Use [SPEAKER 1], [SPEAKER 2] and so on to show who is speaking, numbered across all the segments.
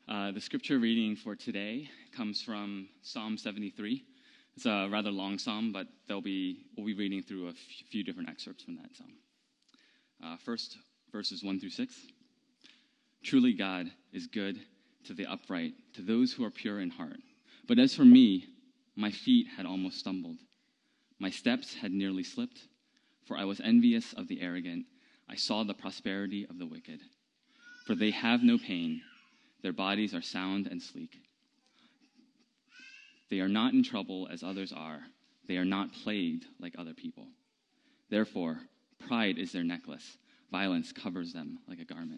[SPEAKER 1] The scripture reading for today comes from Psalm 73. It's a rather long psalm, but we'll be reading through a few different excerpts from that psalm. First, verses 1 through 6. Truly God is good to the upright, to those who are pure in heart. But as for me, my feet had almost stumbled. My steps had nearly slipped, for I was envious of the arrogant. I saw the prosperity of the wicked. For they have no pain. Their bodies are sound and sleek. They are not in trouble as others are. They are not plagued like other people. Therefore, pride is their necklace. Violence covers them like a garment.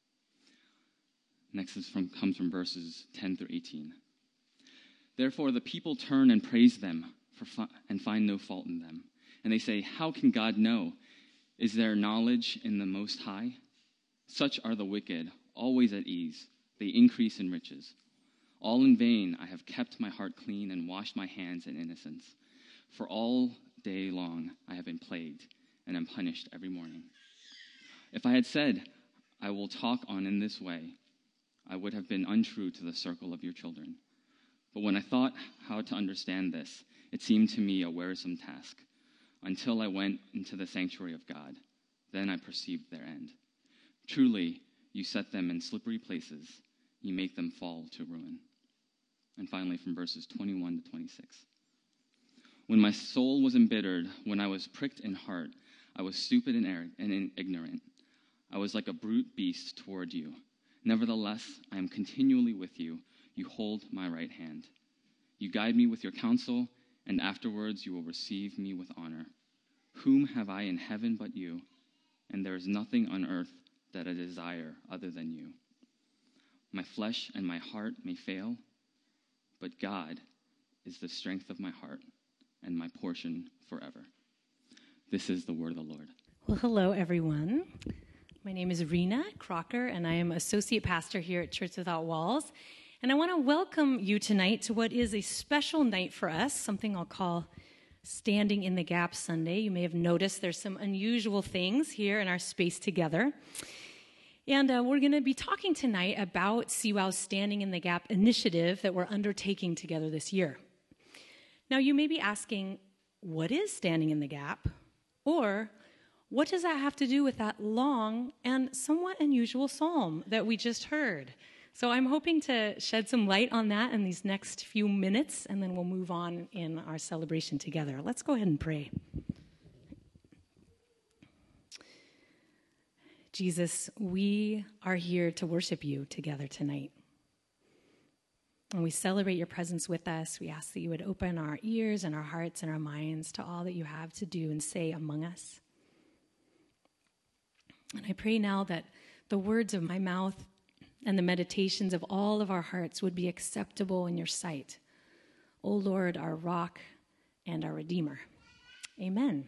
[SPEAKER 1] Next comes from verses 10 through 18. Therefore, the people turn and praise them and find no fault in them. And they say, how can God know? Is there knowledge in the Most High? Such are the wicked, always at ease. They increase in riches. All in vain I have kept my heart clean and washed my hands in innocence. For all day long I have been plagued and am punished every morning. If I had said, I will talk on in this way, I would have been untrue to the circle of your children. But when I thought how to understand this, it seemed to me a wearisome task, until I went into the sanctuary of God. Then I perceived their end. Truly, you set them in slippery places. You make them fall to ruin. And finally, from verses 21 to 26. When my soul was embittered, when I was pricked in heart, I was stupid and ignorant. I was like a brute beast toward you. Nevertheless, I am continually with you. You hold my right hand. You guide me with your counsel, and afterwards you will receive me with honor. Whom have I in heaven but you? And there is nothing on earth that I desire other than you. My flesh and my heart may fail, but God is the strength of my heart and my portion forever. This is the word of the Lord.
[SPEAKER 2] Well, hello, everyone. My name is Rena Crocker, and I am associate pastor here at Church Without Walls. And I want to welcome you tonight to what is a special night for us, something I'll call Standing in the Gap Sunday. You may have noticed there's some unusual things here in our space together. And we're going to be talking tonight about CWOW's Standing in the Gap initiative that we're undertaking together this year. Now, you may be asking, what is Standing in the Gap? Or, what does that have to do with that long and somewhat unusual psalm that we just heard? So I'm hoping to shed some light on that in these next few minutes, and then we'll move on in our celebration together. Let's go ahead and pray. Jesus, we are here to worship you together tonight. And we celebrate your presence with us. We ask that you would open our ears and our hearts and our minds to all that you have to do and say among us. And I pray now that the words of my mouth and the meditations of all of our hearts would be acceptable in your sight. O Lord, our rock and our redeemer. Amen.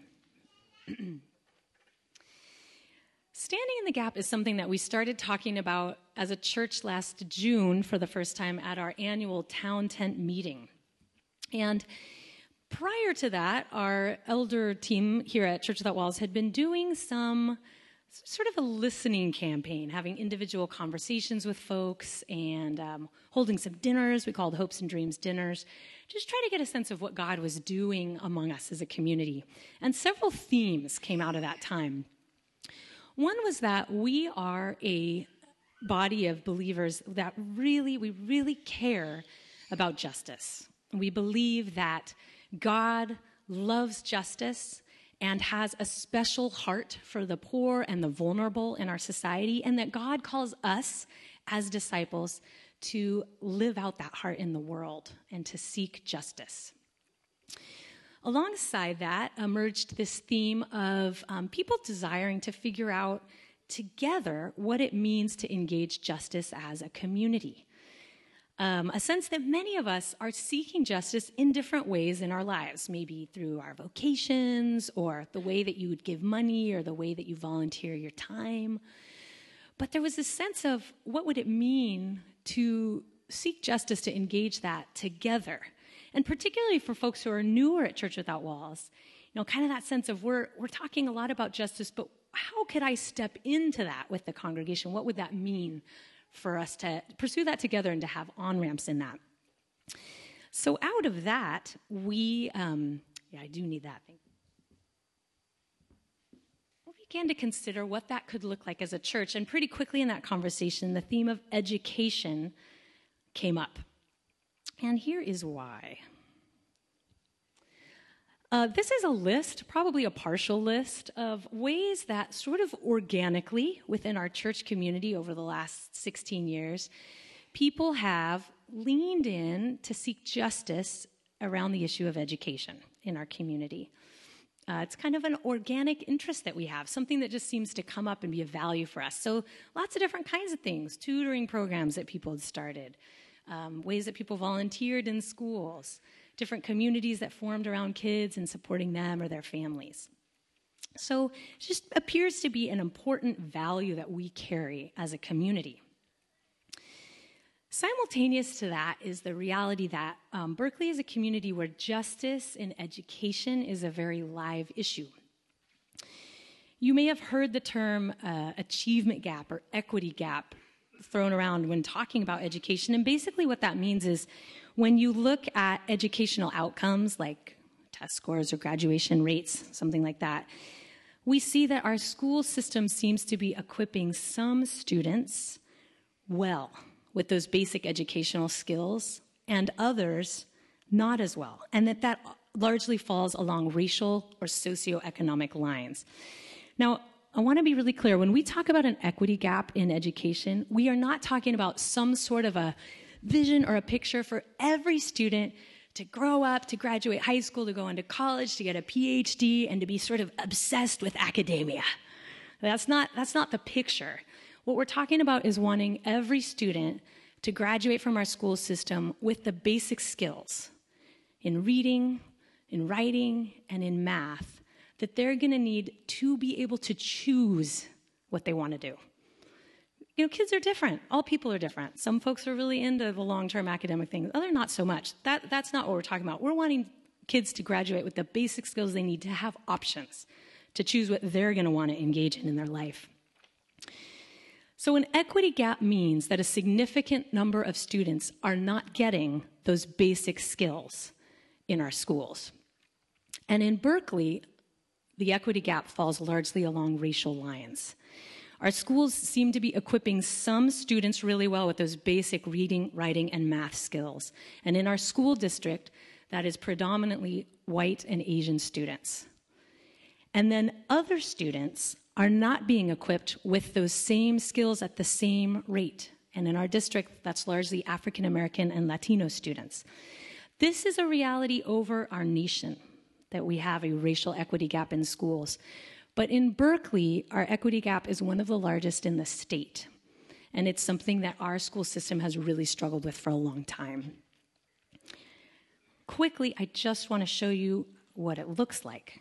[SPEAKER 2] Standing in the Gap is something that we started talking about as a church last June for the first time at our annual town tent meeting. And prior to that, our elder team here at Church Without Walls had been doing some sort of a listening campaign, having individual conversations with folks and holding some dinners. We called Hopes and Dreams dinners, just try to get a sense of what God was doing among us as a community. And several themes came out of that time. One was that we are a body of believers that we really care about justice. We believe that God loves justice and has a special heart for the poor and the vulnerable in our society, and that God calls us as disciples to live out that heart in the world and to seek justice. Alongside that emerged this theme of people desiring to figure out together what it means to engage justice as a community. A sense that many of us are seeking justice in different ways in our lives, maybe through our vocations or the way that you would give money or the way that you volunteer your time. But there was this sense of what would it mean to seek justice, to engage that together. And particularly for folks who are newer at Church Without Walls, kind of that sense of we're talking a lot about justice, but how could I step into that with the congregation? What would that mean for us to pursue that together and to have on-ramps in that. So out of that, we do need that thing. We began to consider what that could look like as a church, and pretty quickly in that conversation, the theme of education came up. And here is why. This is a list, probably a partial list, of ways that sort of organically within our church community over the last 16 years, people have leaned in to seek justice around the issue of education in our community. It's kind of an organic interest that we have, something that just seems to come up and be of value for us. So lots of different kinds of things, tutoring programs that people had started, ways that people volunteered in schools, different communities that formed around kids and supporting them or their families. So it just appears to be an important value that we carry as a community. Simultaneous to that is the reality that Berkeley is a community where justice in education is a very live issue. You may have heard the term achievement gap or equity gap thrown around when talking about education, and basically what that means is when you look at educational outcomes like test scores or graduation rates, something like that, we see that our school system seems to be equipping some students well with those basic educational skills and others not as well, and that largely falls along racial or socioeconomic lines. Now, I want to be really clear. When we talk about an equity gap in education, we are not talking about some sort of a vision or a picture for every student to grow up, to graduate high school, to go into college, to get a PhD, and to be sort of obsessed with academia. That's not the picture. What we're talking about is wanting every student to graduate from our school system with the basic skills in reading, in writing, and in math that they're going to need to be able to choose what they want to do. You know, kids are different. All people are different. Some folks are really into the long-term academic things. Others not so much. That's not what we're talking about. We're wanting kids to graduate with the basic skills they need to have options, to choose what they're going to want to engage in their life. So an equity gap means that a significant number of students are not getting those basic skills in our schools. And in Berkeley, the equity gap falls largely along racial lines. Our schools seem to be equipping some students really well with those basic reading, writing, and math skills. And in our school district, that is predominantly white and Asian students. And then other students are not being equipped with those same skills at the same rate. And in our district, that's largely African American and Latino students. This is a reality over our nation, that we have a racial equity gap in schools. But in Berkeley, our equity gap is one of the largest in the state. And it's something that our school system has really struggled with for a long time. Quickly, I just want to show you what it looks like.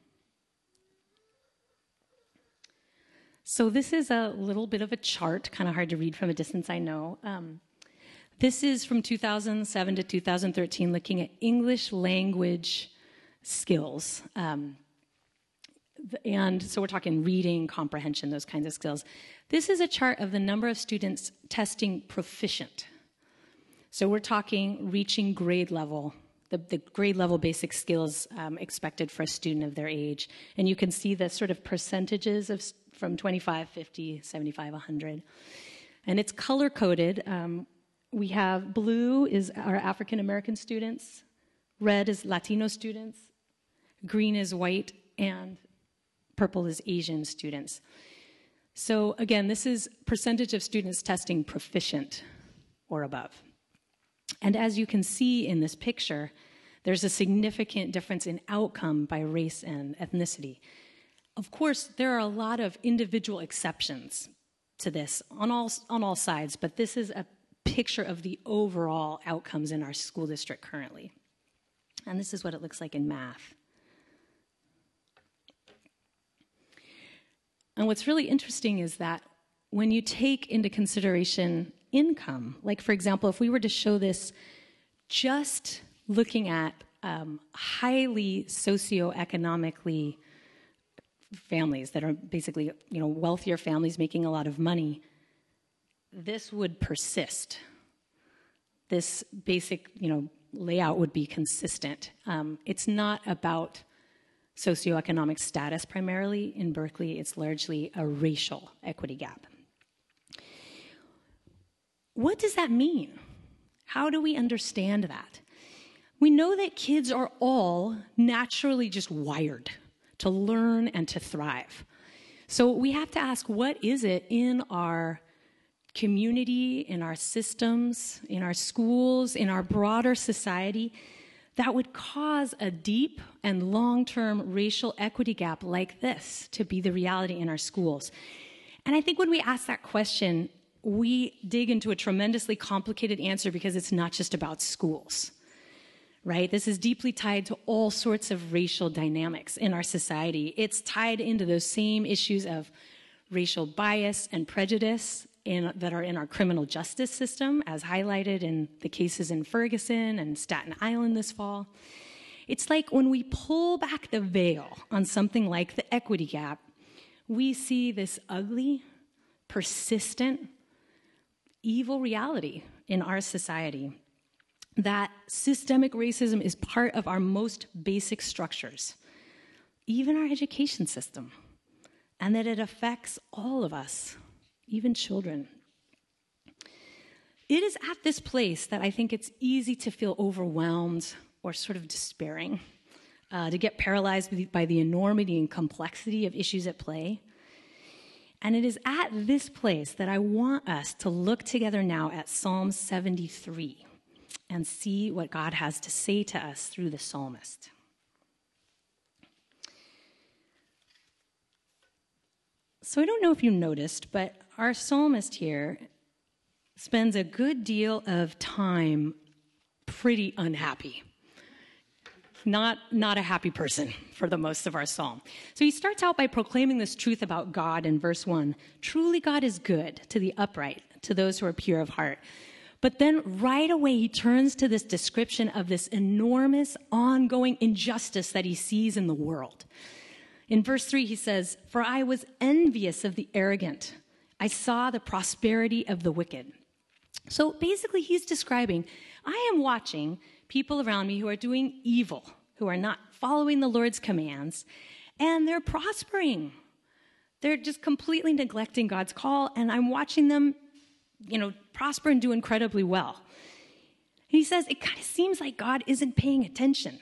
[SPEAKER 2] So this is a little bit of a chart, kind of hard to read from a distance, I know. This is from 2007 to 2013, looking at English language skills. And so we're talking reading, comprehension, those kinds of skills. This is a chart of the number of students testing proficient. So we're talking reaching grade level, the grade level basic skills expected for a student of their age. And you can see the sort of percentages of from 25, 50, 75, 100. And it's color-coded. We have blue is our African American students, red is Latino students, green is white, and purple is Asian students. So again, this is percentage of students testing proficient or above. And as you can see in this picture, there's a significant difference in outcome by race and ethnicity. Of course, there are a lot of individual exceptions to this on all sides, but this is a picture of the overall outcomes in our school district currently. And this is what it looks like in math. And what's really interesting is that when you take into consideration income, like for example, if we were to show this just looking at highly socioeconomically families that are basically, wealthier families making a lot of money, this would persist. This basic, layout would be consistent. It's not about socioeconomic status primarily in Berkeley. It's largely a racial equity gap. What does that mean? How do we understand that? We know that kids are all naturally just wired to learn and to thrive. So we have to ask, what is it in our community, in our systems, in our schools, in our broader society that would cause a deep and long-term racial equity gap like this to be the reality in our schools? And I think when we ask that question, we dig into a tremendously complicated answer because it's not just about schools, right? This is deeply tied to all sorts of racial dynamics in our society. It's tied into those same issues of racial bias and prejudice that are in our criminal justice system, as highlighted in the cases in Ferguson and Staten Island this fall. It's like when we pull back the veil on something like the equity gap, we see this ugly, persistent, evil reality in our society that systemic racism is part of our most basic structures, even our education system, and that it affects all of us, even children. It is at this place that I think it's easy to feel overwhelmed or sort of despairing, to get paralyzed by the enormity and complexity of issues at play. And it is at this place that I want us to look together now at Psalm 73 and see what God has to say to us through the psalmist. So I don't know if you noticed, but our psalmist here spends a good deal of time pretty unhappy. Not a happy person for the most of our psalm. So he starts out by proclaiming this truth about God in verse 1. Truly God is good to the upright, to those who are pure of heart. But then right away he turns to this description of this enormous ongoing injustice that he sees in the world. In verse 3 he says, "For I was envious of the arrogant. I saw the prosperity of the wicked." So basically he's describing, I am watching people around me who are doing evil, who are not following the Lord's commands, and they're prospering. They're just completely neglecting God's call, and I'm watching them, prosper and do incredibly well. And he says, it kind of seems like God isn't paying attention.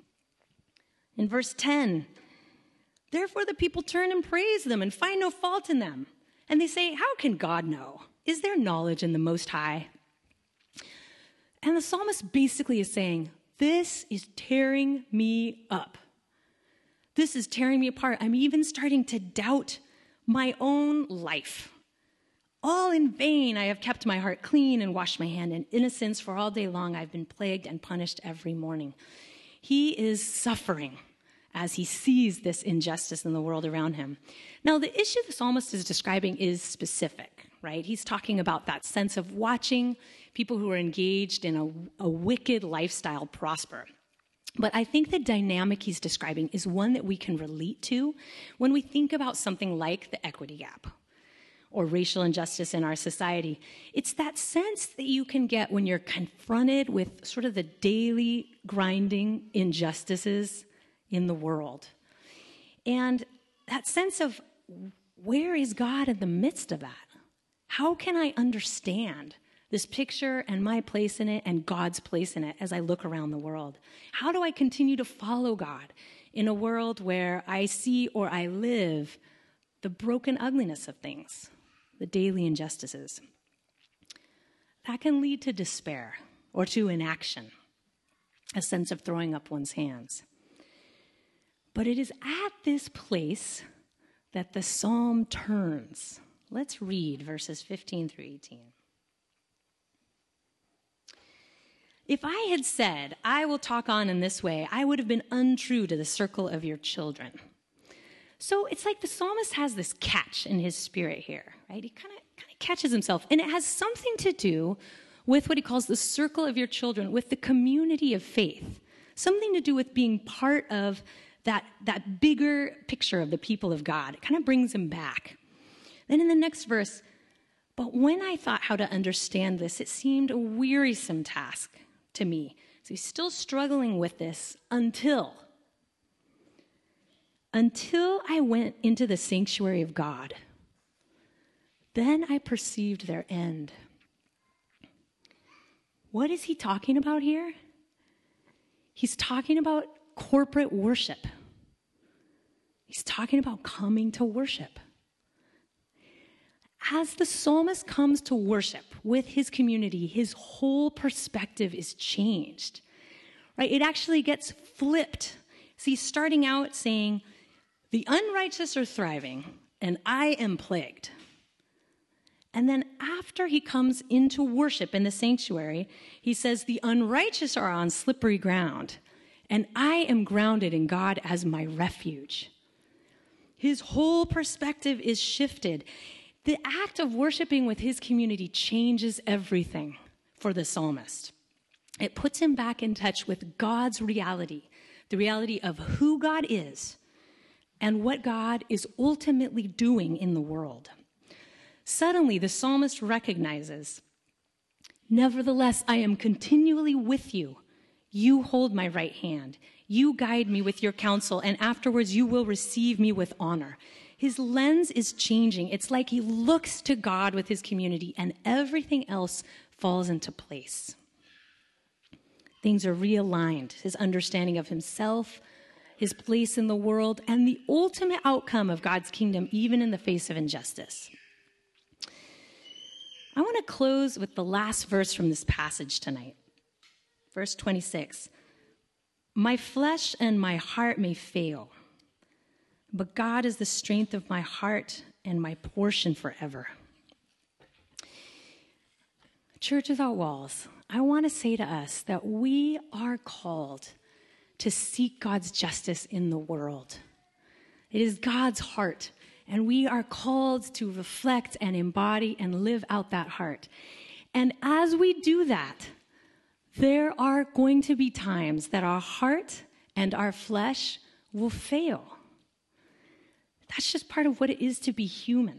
[SPEAKER 2] In verse 10, "Therefore the people turn and praise them and find no fault in them. And they say, how can God know? Is there knowledge in the Most High?" And the psalmist basically is saying, this is tearing me up. This is tearing me apart. I'm even starting to doubt my own life. All in vain I have kept my heart clean and washed my hand in innocence, for all day long I've been plagued and punished every morning. He is suffering as he sees this injustice in the world around him. Now, the issue the psalmist is describing is specific, right? He's talking about that sense of watching people who are engaged in a wicked lifestyle prosper. But I think the dynamic he's describing is one that we can relate to when we think about something like the equity gap or racial injustice in our society. It's that sense that you can get when you're confronted with sort of the daily grinding injustices in the world. And that sense of, where is God in the midst of that? How can I understand this picture and my place in it and God's place in it as I look around the world? How do I continue to follow God in a world where I see or I live the broken ugliness of things, the daily injustices? That can lead to despair or to inaction, a sense of throwing up one's hands. But it is at this place that the psalm turns. Let's read verses 15 through 18. "If I had said, I will talk on in this way, I would have been untrue to the circle of your children." So it's like the psalmist has this catch in his spirit here, right? He kind of catches himself. And it has something to do with what he calls the circle of your children, with the community of faith. Something to do with being part of that bigger picture of the people of God. It kind of brings him back. Then in the next verse, But when I thought how to understand this, it seemed a wearisome task to me. So he's still struggling with this until I went into the sanctuary of God. Then I perceived their end. What is he talking about here? He's talking about corporate worship. He's talking about coming to worship. As the psalmist comes to worship with his community, his whole perspective is changed, right? It actually gets flipped. See, starting out saying, the unrighteous are thriving, and I am plagued. And then after he comes into worship in the sanctuary, he says, the unrighteous are on slippery ground, and I am grounded in God as my refuge. His whole perspective is shifted. The act of worshiping with his community changes everything for the psalmist. It puts him back in touch with God's reality, the reality of who God is and what God is ultimately doing in the world. Suddenly, the psalmist recognizes, nevertheless, I am continually with you. You hold my right hand. You guide me with your counsel, and afterwards you will receive me with honor. His lens is changing. It's like he looks to God with his community, and everything else falls into place. Things are realigned. His understanding of himself, his place in the world, and the ultimate outcome of God's kingdom, even in the face of injustice. I want to close with the last verse from this passage tonight. Verse 26. My flesh and my heart may fail, but God is the strength of my heart and my portion forever. Church Without Walls, I want to say to us that we are called to seek God's justice in the world. It is God's heart, and we are called to reflect and embody and live out that heart. And as we do that, there are going to be times that our heart and our flesh will fail. That's just part of what it is to be human.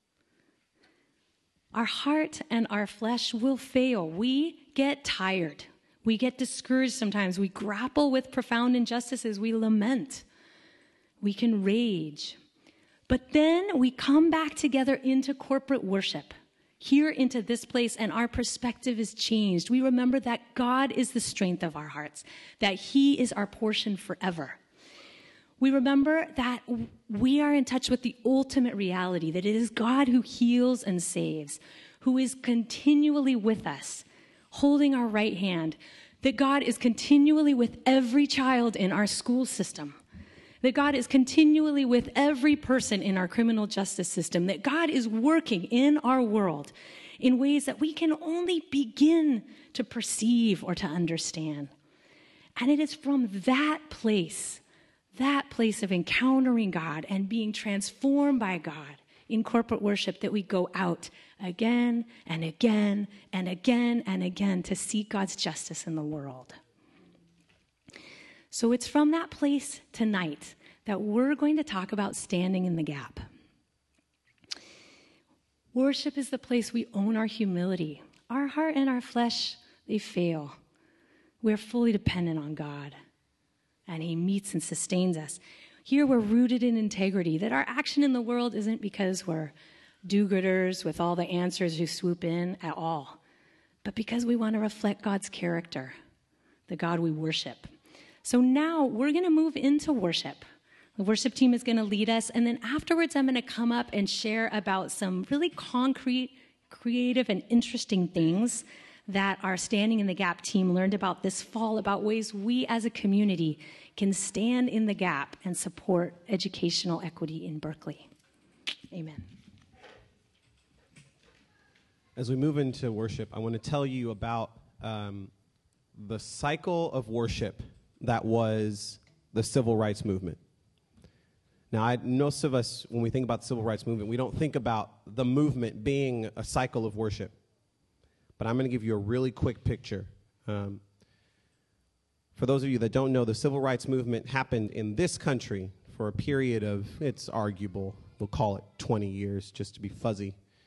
[SPEAKER 2] Our heart and our flesh will fail. We get tired. We get discouraged sometimes. We grapple with profound injustices. We lament. We can rage. But then we come back together into corporate worship, here into this place, and our perspective is changed. We remember that God is the strength of our hearts, that he is our portion forever. We remember that we are in touch with the ultimate reality, that it is God who heals and saves, who is continually with us, holding our right hand, that God is continually with every child in our school system, that God is continually with every person in our criminal justice system, that God is working in our world in ways that we can only begin to perceive or to understand. And it is from that place of encountering God and being transformed by God in corporate worship that we go out again and again and again and again to seek God's justice in the world. So it's from that place tonight that we're going to talk about standing in the gap. Worship is the place we own our humility. Our heart and our flesh, they fail. We're fully dependent on God, and he meets and sustains us. Here we're rooted in integrity, that our action in the world isn't because we're do-gooders with all the answers who swoop in at all, but because we want to reflect God's character, the God we worship. So now we're going to move into worship. The worship team is going to lead us, and then afterwards I'm going to come up and share about some really concrete, creative, and interesting things that our Standing in the Gap team learned about this fall, about ways we as a community can stand in the gap and support educational equity in Berkeley. Amen.
[SPEAKER 3] As we move into worship, I want to tell you about the cycle of worship that was the civil rights movement. Now, most of us, when we think about the civil rights movement, we don't think about the movement being a cycle of worship. But I'm going to give you a really quick picture. For those of you that don't know, the civil rights movement happened in this country for a period of, it's arguable, we'll call it 20 years just to be fuzzy.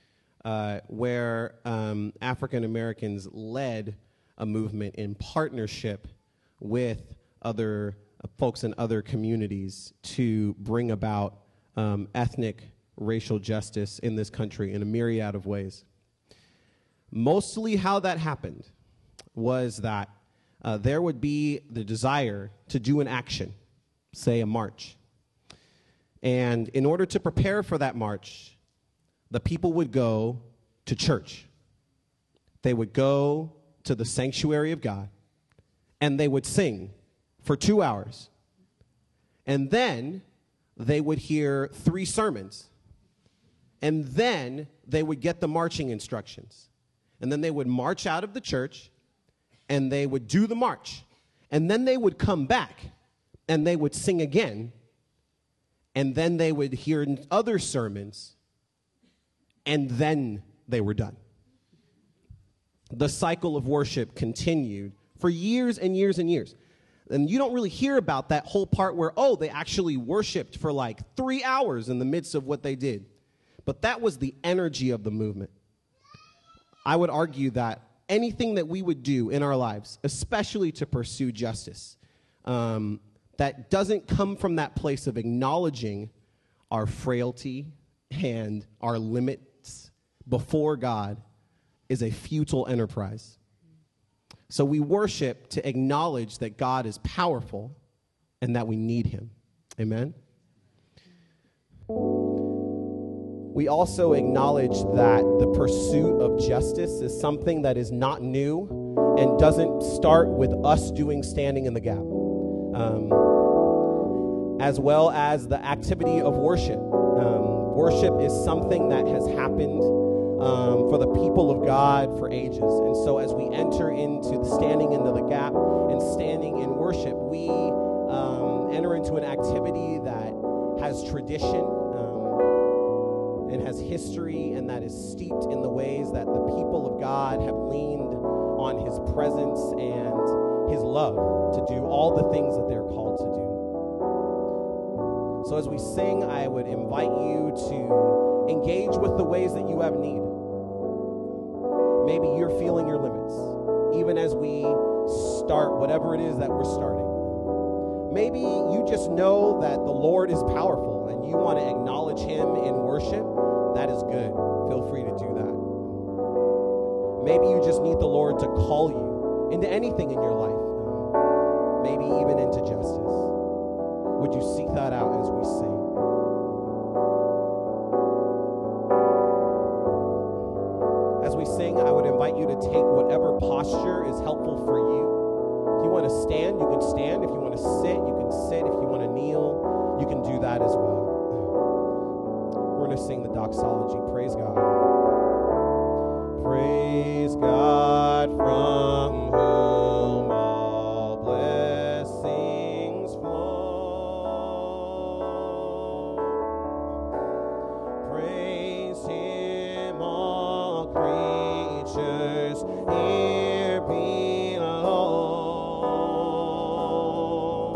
[SPEAKER 3] where African Americans led a movement in partnership with other folks in other communities to bring about ethnic racial justice in this country in a myriad of ways. Mostly how that happened was that there would be the desire to do an action, say a march. And in order to prepare for that march, the people would go to church. They would go to the sanctuary of God, and they would sing for 2 hours. And then they would hear 3 sermons. And then they would get the marching instructions. And then they would march out of the church, and they would do the march. And then they would come back, and they would sing again. And then they would hear other sermons, and then they were done. The cycle of worship continued for years and years and years. And you don't really hear about that whole part where, they actually worshiped for like 3 hours in the midst of what they did. But that was the energy of the movement. I would argue that anything that we would do in our lives, especially to pursue justice, that doesn't come from that place of acknowledging our frailty and our limits before God is a futile enterprise. So we worship to acknowledge that God is powerful and that we need him. Amen? We also acknowledge that the pursuit of justice is something that is not new and doesn't start with us standing in the gap. As well as the activity of worship. Worship is something that has happened for the people of God for ages. And so as we enter into the standing into the gap and standing in worship, we enter into an activity that has tradition and has history and that is steeped in the ways that the people of God have leaned on his presence and his love to do all the things that they're called to do. So as we sing, I would invite you to engage with the ways that you have need. Maybe you're feeling your limits, even as we start whatever it is that we're starting. Maybe you just know that the Lord is powerful and you want to acknowledge him in worship. That is good. Feel free to do that. Maybe you just need the Lord to call you into anything in your life, maybe even into justice. Would you seek that out as we sing? As we sing, I would invite you to take whatever posture is helpful for you. If you want to stand, you can stand. If you want to sit, you can sit. If you want to kneel, you can do that as well. We're going to sing the doxology. Praise God. Praise God from whom all blessings flow. Praise him, all creatures here below.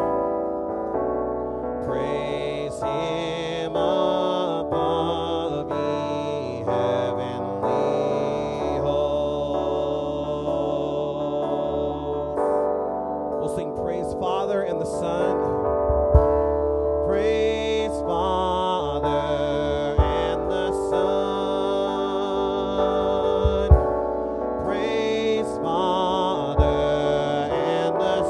[SPEAKER 3] Praise him above, ye heavenly hosts. We'll sing praise Father and the Son. Praise Father and the Son. Praise Father and the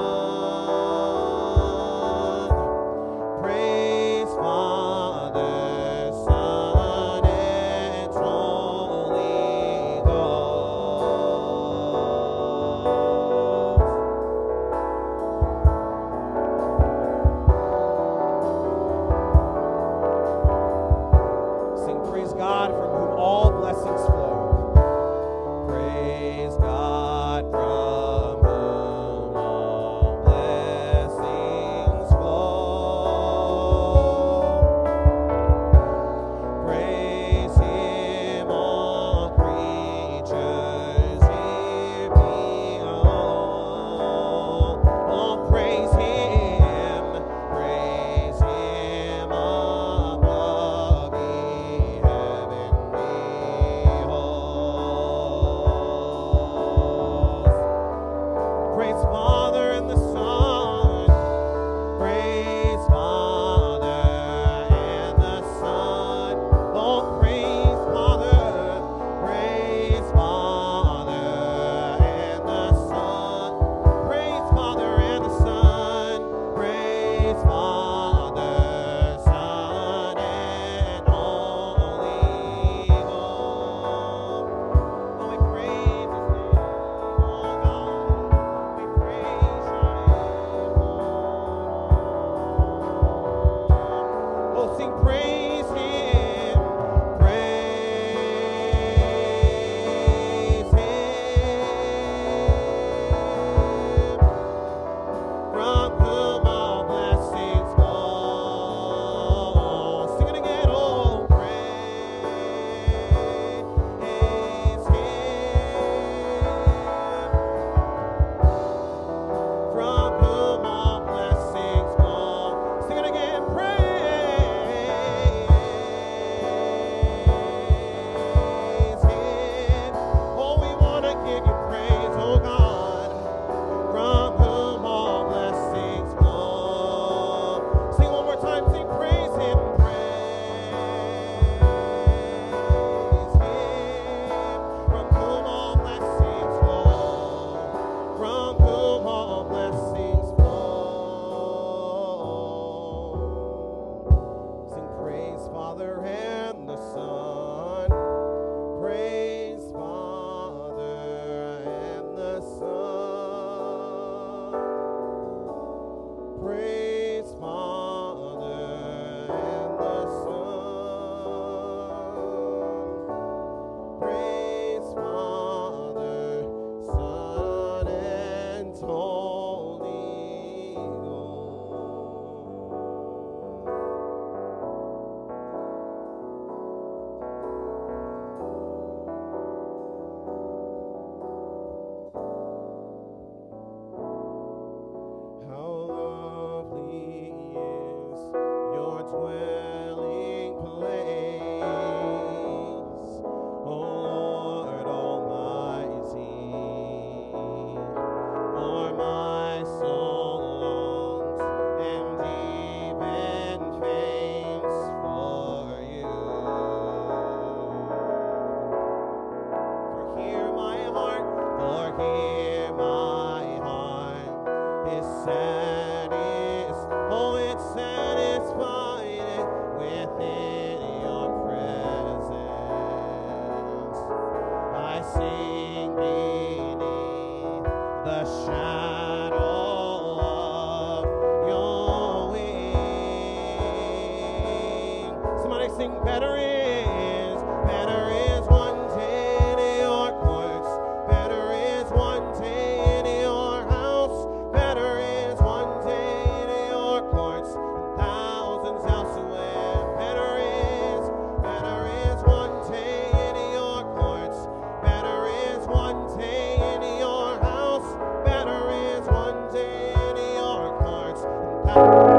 [SPEAKER 3] Son. Praise Father, Son, and Holy Ghost. is oh, it's satisfying within your presence. I sing beneath the shadow of your wing. Somebody sing, better is one day in your courts, better is one day in your house, better is one day in your courts than thousands elsewhere. Better is one day in your courts, better is one day in your house, better is one day in your courts than thousands.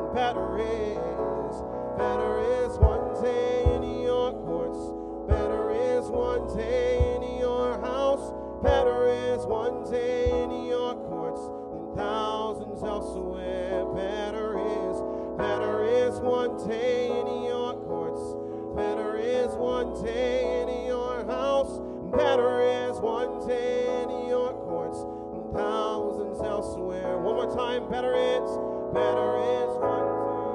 [SPEAKER 3] better is one day in your courts. Better is one day in your house. Better is one day in your courts than thousands elsewhere. Better is one day in your courts. Better is one day in your house. Better is one day in your courts than thousands elsewhere. One more time. Better is one day.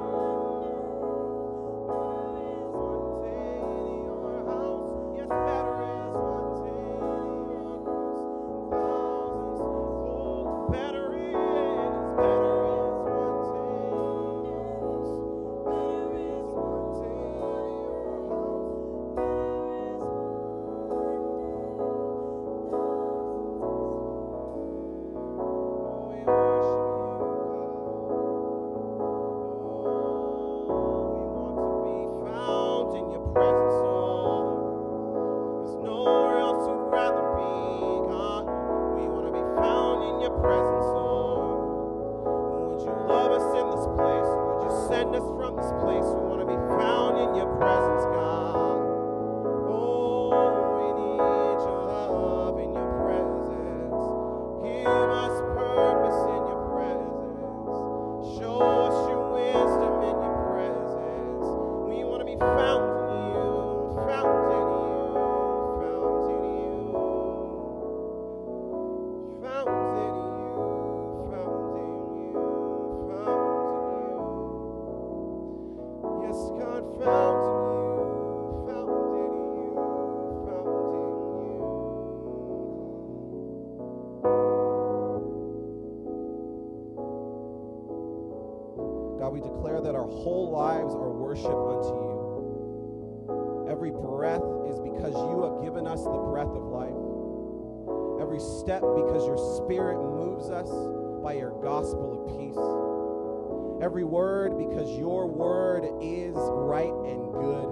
[SPEAKER 3] We declare that our whole lives are worship unto you. Every breath is because you have given us the breath of life. Every step because your Spirit moves us by your gospel of peace. Every word because your word is right and good.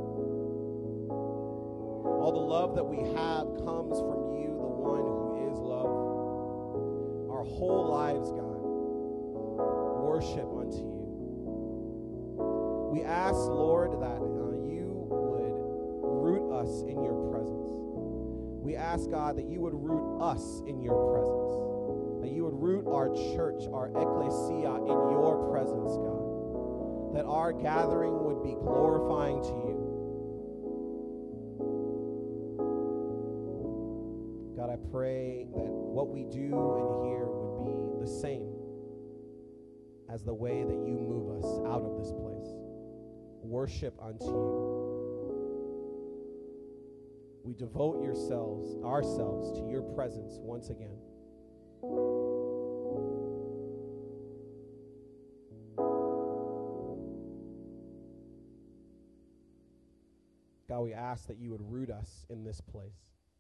[SPEAKER 3] All the love that we have comes from you, the one who is love. Our whole lives, God, worship unto you. We ask, Lord, that you would root us in your presence. We ask, God, that you would root us in your presence. That you would root our church, our ecclesia, in your presence, God. That our gathering would be glorifying to you. God, I pray that what we do and hear would be the same as the way that you move us out of this place. Worship unto you. We devote ourselves to your presence once again. God, we ask that you would root us in this place.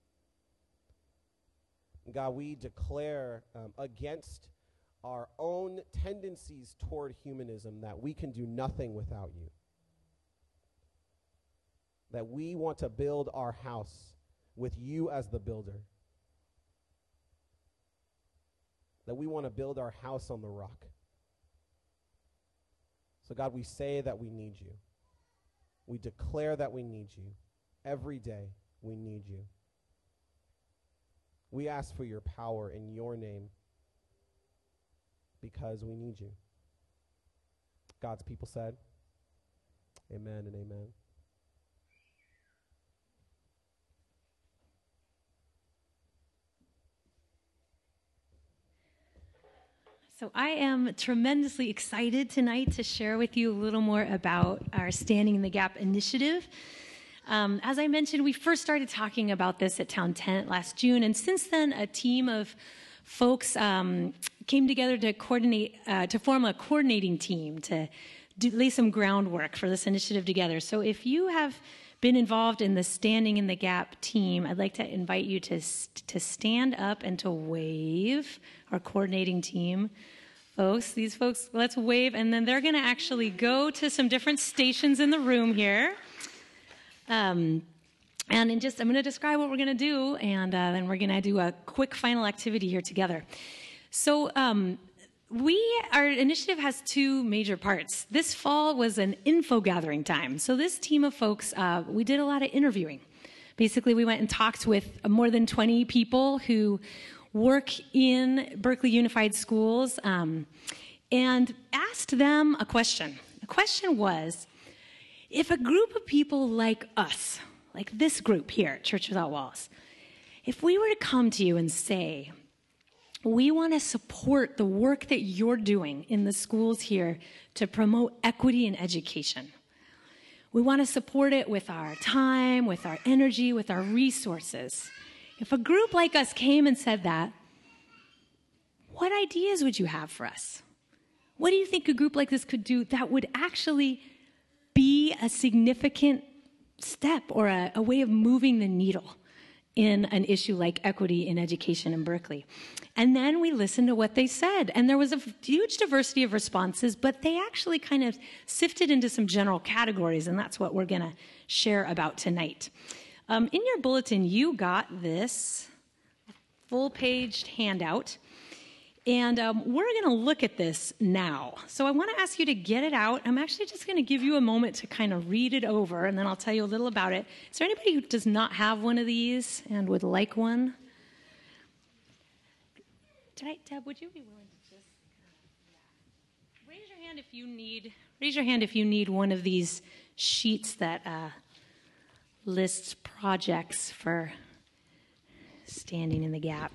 [SPEAKER 3] God, we declare against our own tendencies toward humanism that we can do nothing without you. That we want to build our house with you as the builder. That we want to build our house on the rock. So God, we say that we need you. We declare that we need you. Every day we need you. We ask for your power in your name because we need you. God's people said, amen and amen.
[SPEAKER 2] So I am tremendously excited tonight to share with you a little more about our Standing in the Gap initiative. As I mentioned, we first started talking about this at Town Tent last June, and since then a team of folks came together to form a coordinating team to lay some groundwork for this initiative together. So if you have been involved in the Standing in the Gap team, I'd like to invite you to stand up and to wave our coordinating team. These folks, let's wave, and then they're going to actually go to some different stations in the room here. And I'm going to describe what we're going to do, and then we're going to do a quick final activity here together. So Our initiative has two major parts. This fall was an info gathering time. So this team of folks, we did a lot of interviewing. Basically, we went and talked with more than 20 people who work in Berkeley Unified Schools and asked them a question. The question was, if a group of people like us, like this group here, Church Without Walls, if we were to come to you and say, we want to support the work that you're doing in the schools here to promote equity in education. We want to support it with our time, with our energy, with our resources. If a group like us came and said that, what ideas would you have for us? What do you think a group like this could do that would actually be a significant step or a way of moving the needle in an issue like equity in education in Berkeley? And then we listened to what they said. And there was a huge diversity of responses, but they actually kind of sifted into some general categories, and that's what we're going to share about tonight. In your bulletin, you got this full-paged handout, and we're going to look at this now. So I want to ask you to get it out. I'm actually just going to give you a moment to kind of read it over, and then I'll tell you a little about it. Is there anybody who does not have one of these and would like one? Deb, would you be willing to just raise your hand if you need one of these sheets that lists projects for standing in the gap.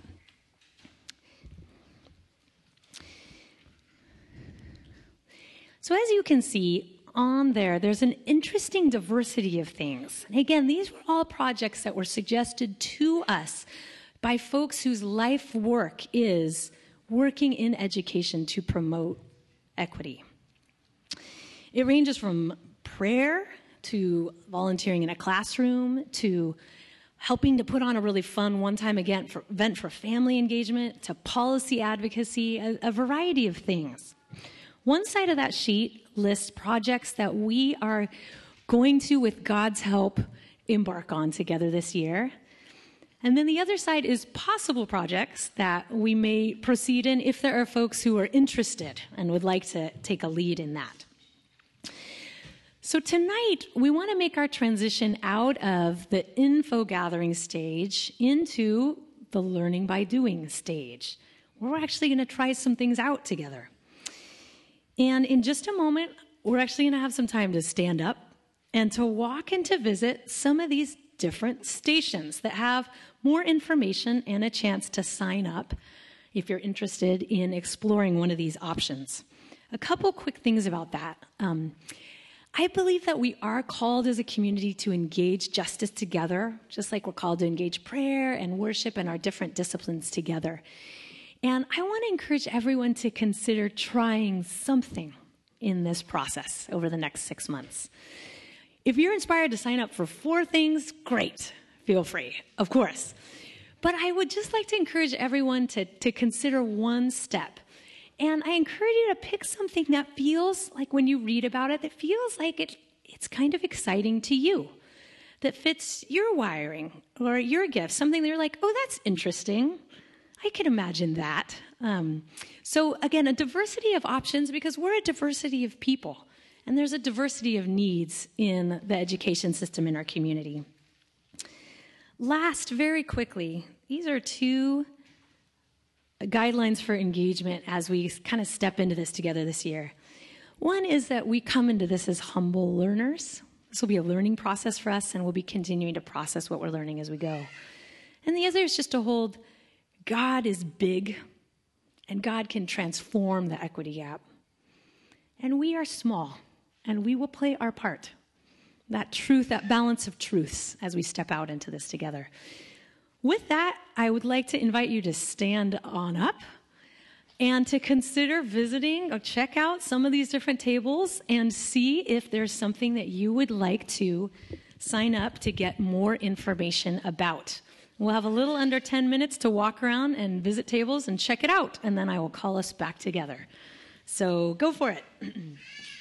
[SPEAKER 2] So as you can see on there's an interesting diversity of things. And again, these were all projects that were suggested to us by folks whose life work is working in education to promote equity. It ranges from prayer to volunteering in a classroom to helping to put on a really fun one-time event for family engagement to policy advocacy, a variety of things. One side of that sheet lists projects that we are going to, with God's help, embark on together this year. And then the other side is possible projects that we may proceed in if there are folks who are interested and would like to take a lead in that. So tonight, we want to make our transition out of the info gathering stage into the learning by doing stage. We're actually going to try some things out together. And in just a moment, we're actually going to have some time to stand up and to walk and to visit some of these different stations that have more information and a chance to sign up if you're interested in exploring one of these options. A couple quick things about that. I believe that we are called as a community to engage justice together, just like we're called to engage prayer and worship and our different disciplines together. And I want to encourage everyone to consider trying something in this process over the next 6 months. If you're inspired to sign up for 4 things, great. Feel free, of course. But I would just like to encourage everyone to consider one step. And I encourage you to pick something that feels like, when you read about it, that feels like it's kind of exciting to you, that fits your wiring or your gift, something that you're like, oh, that's interesting. I can imagine that. So again, a diversity of options, because we're a diversity of people, and there's a diversity of needs in the education system in our community. Last, very quickly, these are 2 guidelines for engagement as we kind of step into this together this year. One is that we come into this as humble learners. This will be a learning process for us, and we'll be continuing to process what we're learning as we go. And the other is just to hold God is big, and God can transform the equity gap. And we are small, and we will play our part. That truth, that balance of truths as we step out into this together. With that, I would like to invite you to stand on up and to consider visiting or check out some of these different tables and see if there's something that you would like to sign up to get more information about. We'll have a little under 10 minutes to walk around and visit tables and check it out, and then I will call us back together. So go for it.